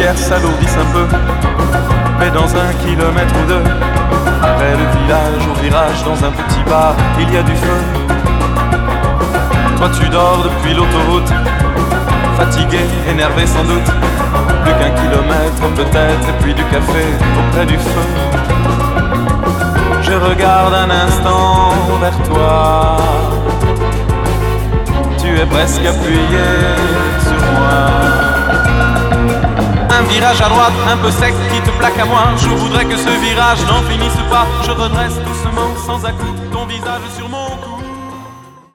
rivières s'alourdissent un peu, mais dans 1 kilomètre ou deux, après le village, au virage, dans un petit bar, il y a du feu. Toi tu dors depuis l'autoroute, fatigué, énervé sans doute. Plus qu'1 kilomètre peut-être, et puis du café auprès du feu. Je regarde un instant vers toi, tu es presque appuyé sur moi. Un virage à droite, un peu sec, qui te plaque à moi. Je voudrais que ce virage n'en finisse pas. Je redresse doucement, sans à-coups, ton visage sur mon cou.